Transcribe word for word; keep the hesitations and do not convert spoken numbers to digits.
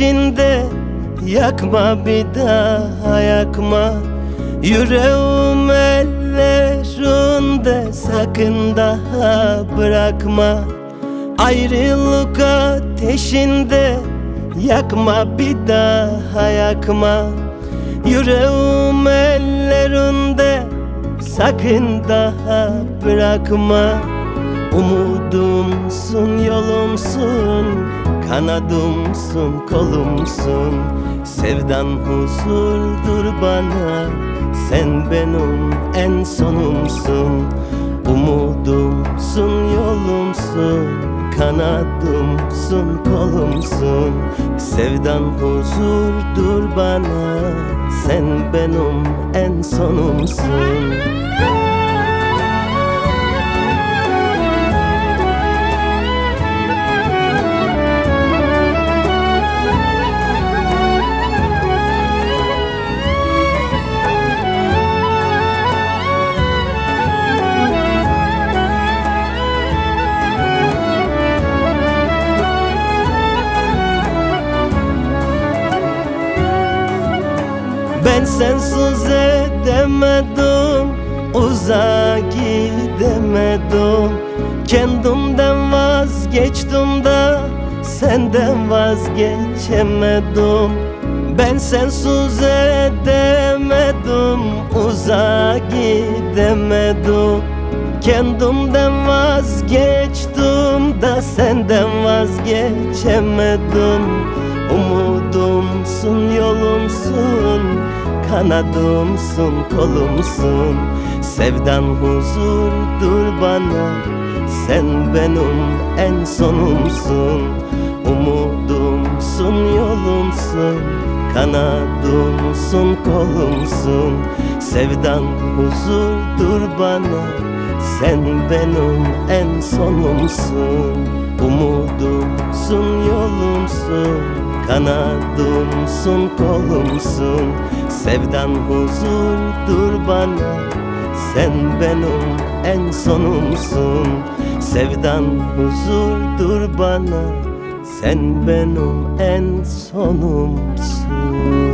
ateşinde, yakma bir daha yakma. Yüreğim ellerinde, sakın daha bırakma. Ayrılık ateşinde, yakma bir daha yakma. Yüreğim ellerinde, sakın daha bırakma. Umudumsun, yolumsun, kanadımsın, kolumsun. Sevdan huzurdur bana, sen benim en sonumsun. Umudumsun, yolumsun, kanadımsın, kolumsun. Sevdan huzurdur bana, sen benim en sonumsun. Ben sensiz edemedim, uzağa gidemedim. Kendimden vazgeçtim de senden vazgeçemedim. Ben sensiz edemedim, uzağa gidemedim. Kendimden vazgeçtim de senden vazgeçemedim. Umudumsun, yolumsun, kanadımsın, kolumsun. Sevdan huzurdur bana, sen benim en sonumsun. Umudumsun, yolumsun, kanadımsın, kolumsun. Sevdan huzurdur bana, sen benim en sonumsun. Umudumsun, yolumsun, kanadımsın, kolumsun. Sevdan huzurdur bana, sen benim en sonumsun. Sevdan huzurdur bana, sen benim en sonumsun.